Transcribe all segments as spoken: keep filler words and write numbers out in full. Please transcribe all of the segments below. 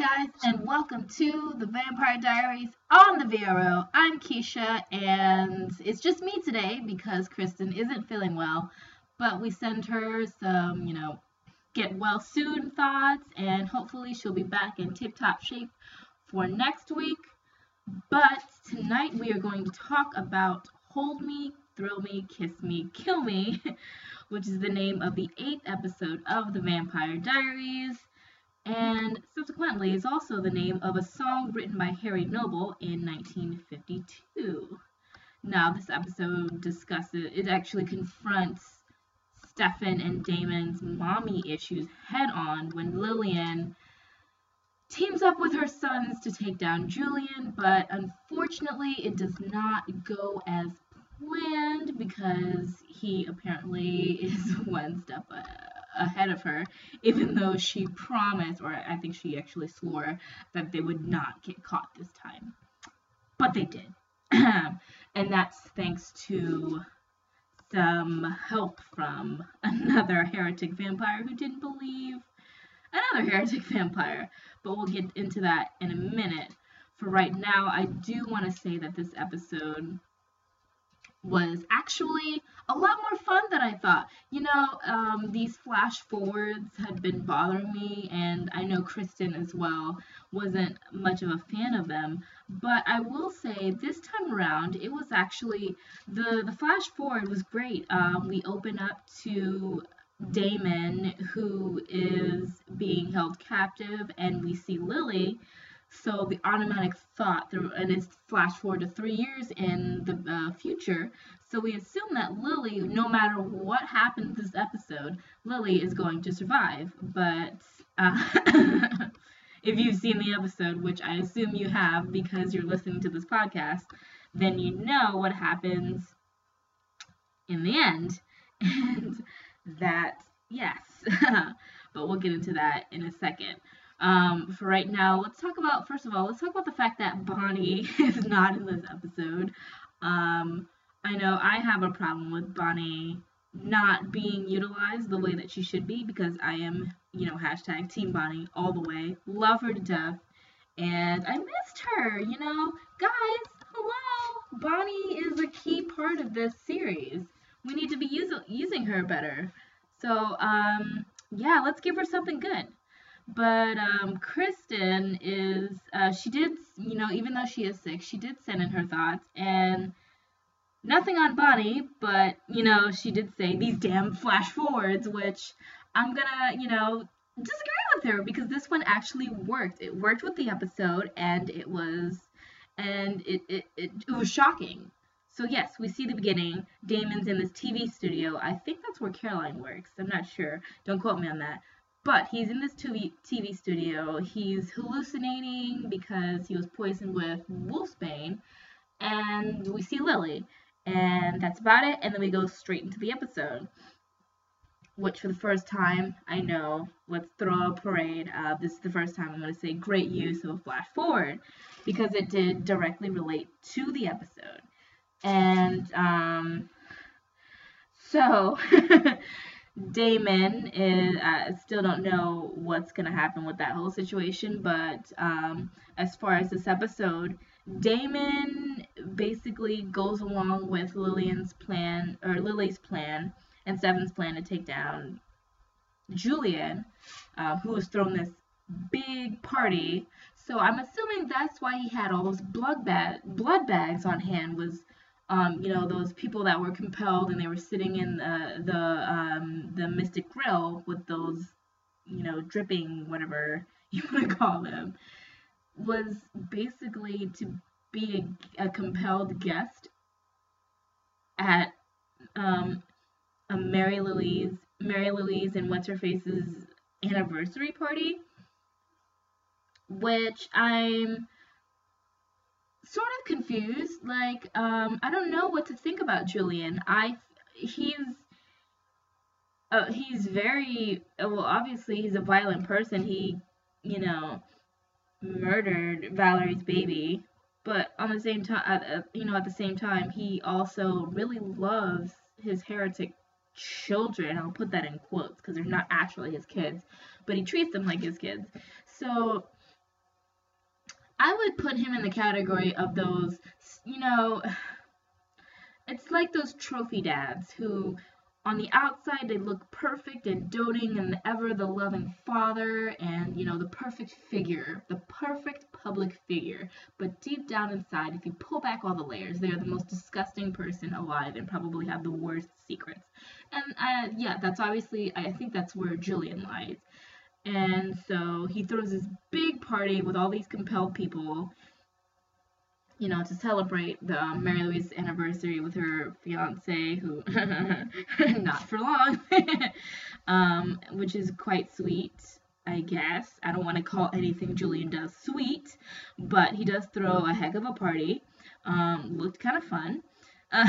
guys, and welcome to the Vampire Diaries on the V R O. I'm Keisha, and it's just me today because Kristen isn't feeling well, but we send her some, you know, get well soon thoughts, and hopefully she'll be back in tip-top shape for next week. But tonight we are going to talk about Hold Me, Thrill Me, Kiss Me, Kill Me, which is the name of the eighth episode of the Vampire Diaries. And subsequently is also the name of a song written by Harry Noble in nineteen fifty-two. Now, this episode discusses, it actually confronts Stefan and Damon's mommy issues head on when Lillian teams up with her sons to take down Julian, but unfortunately it does not go as planned because he apparently is one step uh, ahead of her, even though she promised, or I think she actually swore, that they would not get caught this time. But they did. And that's thanks to some help from another heretic vampire who didn't believe another heretic vampire. But we'll get into that in a minute. For right now, I do want to say that this episode was actually a lot more fun than I thought. You know, um, these flash forwards had been bothering me, and I know Kristen as well wasn't much of a fan of them. But I will say this time around, it was actually, the, the flash forward was great. Um, we open up to Damon, who is being held captive, and we see Lily. So the automatic thought, through, and it's flash forward to three years in the uh, future. So we assume that Lily, no matter what happens this episode, Lily is going to survive. But uh, if you've seen the episode, which I assume you have because you're listening to this podcast, then you know what happens in the end. And that, yes. But we'll get into that in a second. Um, for right now, let's talk about, first of all, let's talk about the fact that Bonnie is not in this episode. Um, I know I have a problem with Bonnie not being utilized the way that she should be because I am, you know, hashtag Team Bonnie all the way. Love her to death. And I missed her, you know. Guys, hello. Bonnie is a key part of this series. We need to be use- using her better. So, um, yeah, let's give her something good. But um, Kristen is, uh, she did, you know, even though she is sick, she did send in her thoughts, and nothing on Bonnie, but, you know, she did say these damn flash forwards, which I'm gonna, you know, disagree with her, because this one actually worked. It worked with the episode, and it was, and it, it, it, it was shocking. So yes, we see the beginning. Damon's in this T V studio. I think that's where Caroline works. I'm not sure. Don't quote me on that. But he's in this T V studio. He's hallucinating because he was poisoned with wolfsbane. And we see Lily. And that's about it. And then we go straight into the episode. Which for the first time, I know, let's throw a parade. Uh, this is the first time I'm going to say great use of a flash forward. Because it did directly relate to the episode. And, um, so... Damon is, uh, still don't know what's going to happen with that whole situation, but um, as far as this episode, Damon basically goes along with Lillian's plan, or Lily's plan, and Stefan's plan to take down Julian, uh, who was throwing this big party. So I'm assuming that's why he had all those blood, bag- blood bags on hand, was Um, you know, those people that were compelled and they were sitting in the the, um, the Mystic Grill with those, you know, dripping, whatever you want to call them, was basically to be a, a compelled guest at um, a Mary Louise, Mary Louise and What's-Her-Face's anniversary party, which I'm sort of confused. Like, um, I don't know what to think about Julian. I, he's, uh, he's very, well, obviously he's a violent person. He, you know, murdered Valerie's baby, but on the same time, uh, you know, at the same time, he also really loves his heretic children. I'll put that in quotes because they're not actually his kids, but he treats them like his kids. So I would put him in the category of those, you know, it's like those trophy dads who, on the outside, they look perfect and doting and ever the loving father and, you know, the perfect figure, the perfect public figure. But deep down inside, if you pull back all the layers, they're the most disgusting person alive and probably have the worst secrets. And uh, yeah, that's obviously, I think that's where Julian lies. And so he throws this big party with all these compelled people, you know, to celebrate the um, Mary Louise's anniversary with her fiance, who not for long, um, which is quite sweet, I guess. I don't want to call anything Julian does sweet, but he does throw a heck of a party. Um, looked kind of fun. Uh,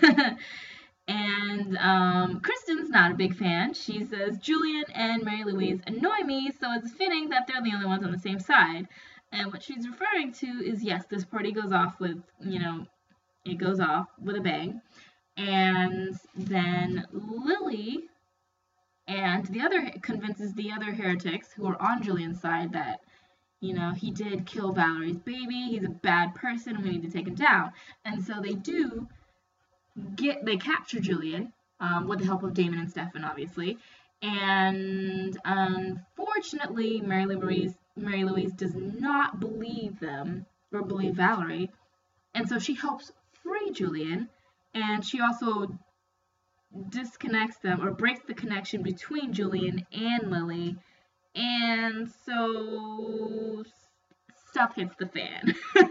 and um, Kristen's not a big fan. She says Julian and Mary Louise annoy me, so it's fitting that they're the only ones on the same side. And what she's referring to is, yes, this party goes off with, you know, it goes off with a bang. And then Lily and the other convinces the other heretics who are on Julian's side that, you know, he did kill Valerie's baby. He's a bad person. We need to take him down. And so they do get, they capture Julian um, with the help of Damon and Stefan, obviously. And unfortunately, Mary Louise Mary Louise does not believe them or believe Valerie, and so she helps free Julian, and she also disconnects them or breaks the connection between Julian and Lily, and so stuff hits the fan.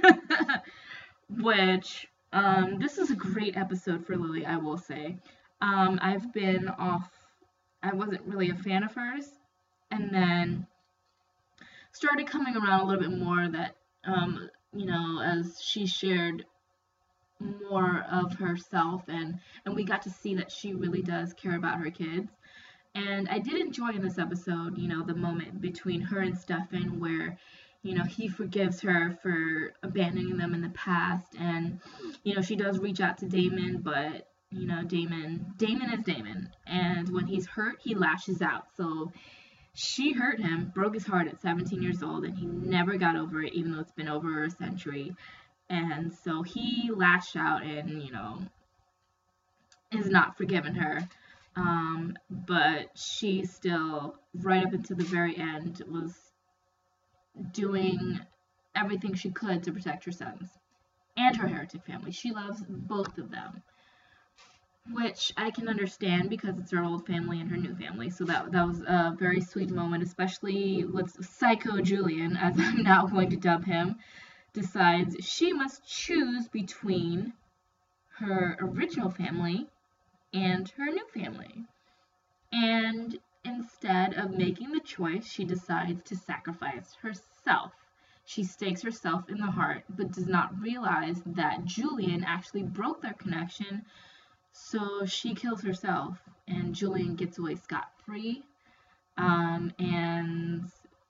Which, um, this is a great episode for Lily, I will say. Um, I've been off, I wasn't really a fan of hers, and then started coming around a little bit more that, um, you know, as she shared more of herself and, and we got to see that she really does care about her kids. And I did enjoy in this episode, you know, the moment between her and Stefan where, you know, he forgives her for abandoning them in the past. And, you know, she does reach out to Damon, but, you know, Damon, Damon is Damon. And when he's hurt, he lashes out. So she hurt him, broke his heart at seventeen years old, and he never got over it, even though it's been over a century. And so he lashed out and, you know, is not forgiving her. Um, but she still, right up until the very end, was doing everything she could to protect her sons and her heretic family. She loves both of them, which I can understand because it's her old family and her new family. So that that was a very sweet moment, especially with Psycho Julian, as I'm now going to dub him, decides she must choose between her original family and her new family. And instead of making the choice, she decides to sacrifice herself. She stakes herself in the heart, but does not realize that Julian actually broke their connection. So she kills herself, and Julian gets away scot-free. Um, and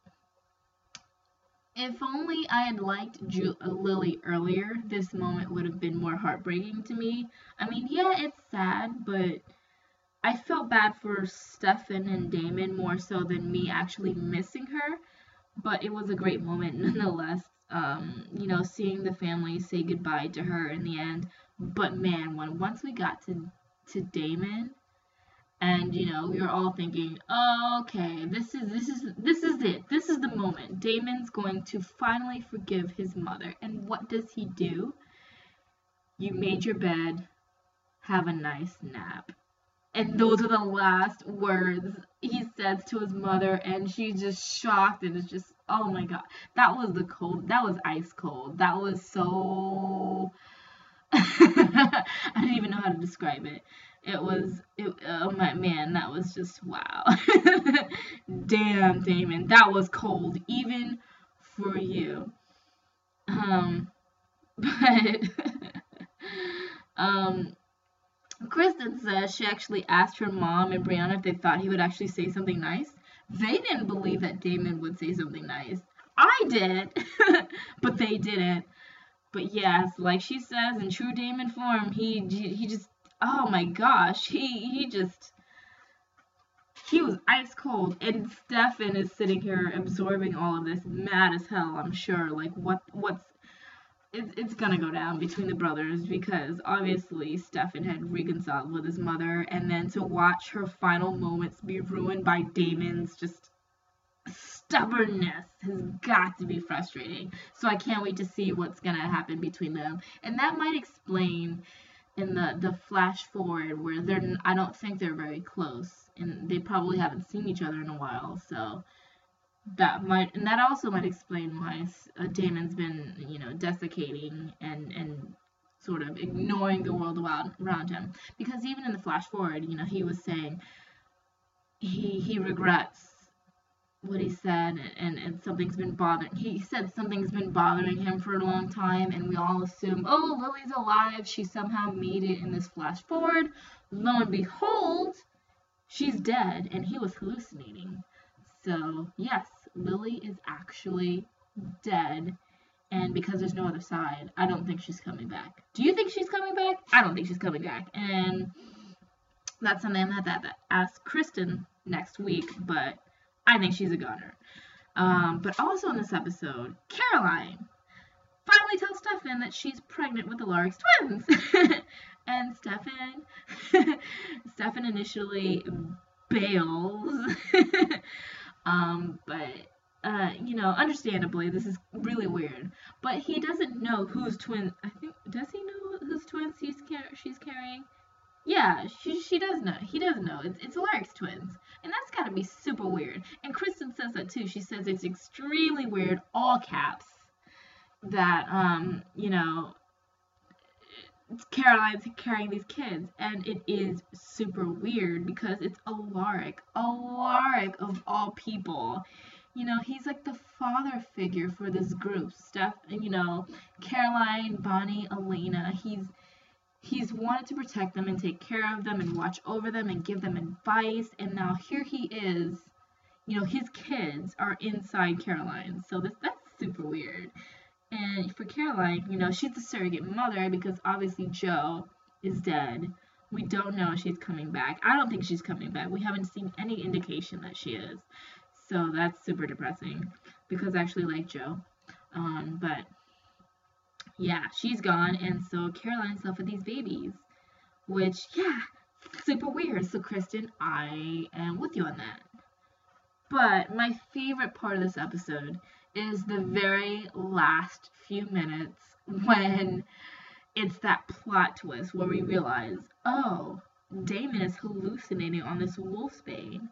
if only I had liked Ju- Lily earlier, this moment would have been more heartbreaking to me. I mean, yeah, it's sad, but I felt bad for Stefan and Damon more so than me actually missing her. But it was a great moment nonetheless. Um, you know, seeing the family say goodbye to her in the end. But man, when once we got to to Damon, and you know, we were all thinking, oh, okay, this is this is this is it. This is the moment. Damon's going to finally forgive his mother. And what does he do? You made your bed. Have a nice nap. And those are the last words he says to his mother, and she's just shocked, and it's just, oh my god, that was the cold, that was ice cold, that was so, I don't even know how to describe it. It was, it, oh my man, that was just, wow. Damn, Damon, that was cold, even for you. Um, but, um, Kristen says she actually asked her mom and Brianna if they thought he would actually say something nice. They didn't believe that Damon would say something nice. I did, but they didn't. But yes, like she says, in true Damon form, he he just, oh my gosh, he he just, he was ice cold, and Stefan is sitting here absorbing all of this, mad as hell, I'm sure. Like, what, what's, it's, it's gonna go down between the brothers, because obviously Stefan had reconciled with his mother, and then to watch her final moments be ruined by Damon's just stubbornness has got to be frustrating. So I can't wait to see what's gonna happen between them, and that might explain in the the flash forward where they're I don't think they're very close, and they probably haven't seen each other in a while. So that might and that also might explain why uh, Damon's been you know desiccating and and sort of ignoring the world around around him, because even in the flash forward, you know, he was saying he he regrets what he said, and, and something's been bothering he said something's been bothering him for a long time, and we all assume, oh, Lily's alive, she somehow made it in this flash forward. Lo and behold, she's dead, and he was hallucinating. So yes, Lily is actually dead, and because there's no other side, I don't think she's coming back. Do you think she's coming back? I don't think she's coming back, and that's something I'm gonna have to ask Kristen next week, but I think she's a goner. Um, but also in this episode, Caroline finally tells Stefan that she's pregnant with the Larks twins. And Stefan, Stefan initially bails. um, but, uh, you know, understandably, this is really weird. But he doesn't know whose twin, I think, does he know whose twins he's car- she's carrying? Yeah, she she does know. He does know. It's it's Lark's twins, and that's gotta be super weird. And Kristen says that too. She says it's extremely weird, all caps, that um you know Caroline's carrying these kids, and it is super weird because it's Alaric, Alaric of all people. You know, he's like the father figure for this group. Steph, you know, Caroline, Bonnie, Elena. He's He's wanted to protect them and take care of them and watch over them and give them advice. And now here he is, you know, his kids are inside Caroline. So this, that's super weird. And for Caroline, you know, she's the surrogate mother because obviously Joe is dead. We don't know if she's coming back. I don't think she's coming back. We haven't seen any indication that she is. So that's super depressing because I actually like Joe. Um, but yeah, she's gone, and so Caroline's left with these babies, which, yeah, super weird. So, Kristen, I am with you on that. But my favorite part of this episode is the very last few minutes when it's that plot twist where we realize, oh, Damon is hallucinating on this wolfsbane.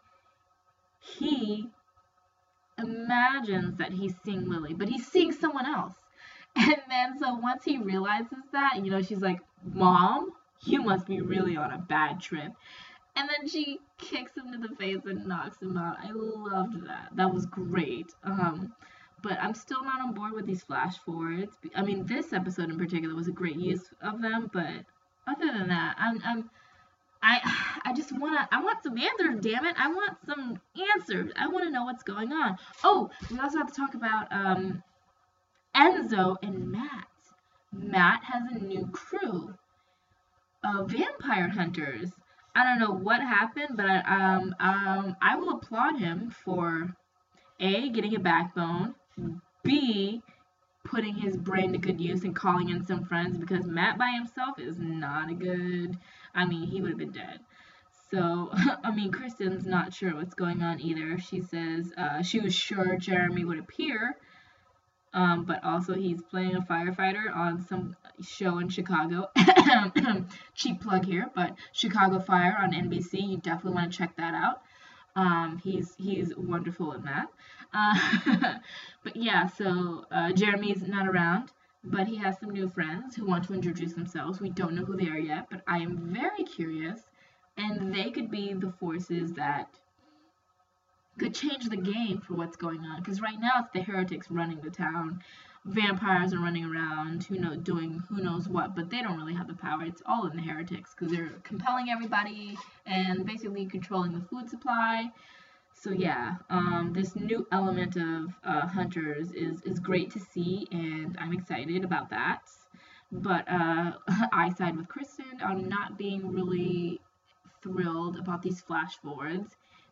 He imagines that he's seeing Lily, but he's seeing someone else. And then, so once he realizes that, you know, she's like, Mom, you must be really on a bad trip. And then she kicks him to the face and knocks him out. I loved that. That was great. Um, but I'm still not on board with these flash forwards. I mean, this episode in particular was a great use of them, but other than that, I'm, I'm I, I just wanna, I want some answers, damn it. I want some answers. I want to know what's going on. Oh, we also have to talk about, um, Enzo and Matt. Matt has a new crew of vampire hunters. I don't know what happened, but um, um, I will applaud him for A, getting a backbone, B, putting his brain to good use and calling in some friends, because Matt by himself is not a good, I mean, he would have been dead. So, I mean, Kristen's not sure what's going on either. She says uh, she was sure Jeremy would appear, Um, but also he's playing a firefighter on some show in Chicago. Cheap plug here, but Chicago Fire on N B C. You definitely want to check that out. Um, he's he's wonderful in that. Uh, but yeah, so uh, Jeremy's not around, but he has some new friends who want to introduce themselves. We don't know who they are yet, but I am very curious, and they could be the forces that could change the game for what's going on, because right now it's the heretics running the town. Vampires are running around, who know, doing who knows what, but they don't really have the power. It's all in the heretics, because they're compelling everybody and basically controlling the food supply. So yeah, um, this new element of uh, hunters is is great to see, and I'm excited about that. But uh, I side with Kristen on not being really thrilled about these flash forwards,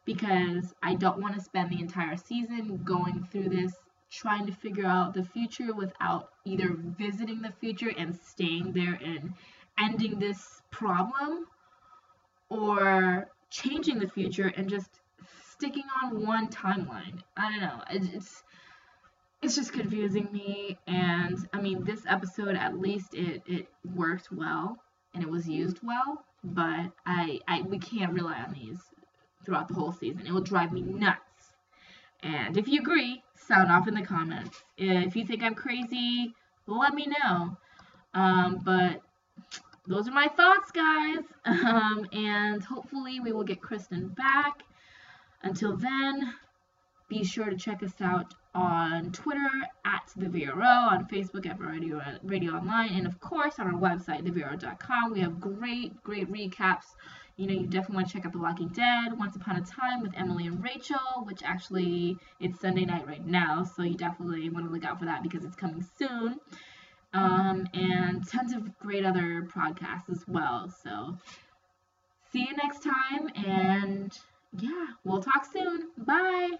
because I don't want to spend the entire season going through this, trying to figure out the future without either visiting the future and staying there and ending this problem, or changing the future and just sticking on one timeline. I don't know. It's it's just confusing me. And I mean, this episode, at least it it worked well and it was used well. But I I we can't rely on these throughout the whole season. It will drive me nuts. And if you agree, sound off in the comments. If you think I'm crazy, let me know. Um, but those are my thoughts, guys. Um, and hopefully we will get Kristen back. Until then, be sure to check us out on Twitter at The V R O, on Facebook at Radio, Radio Online, and of course on our website, the v r o dot com. We have great, great recaps. You know, you definitely want to check out The Walking Dead, Once Upon a Time with Emily and Rachel, which actually, it's Sunday night right now, so you definitely want to look out for that because it's coming soon. Um, and tons of great other podcasts as well. So, see you next time, and yeah, we'll talk soon. Bye!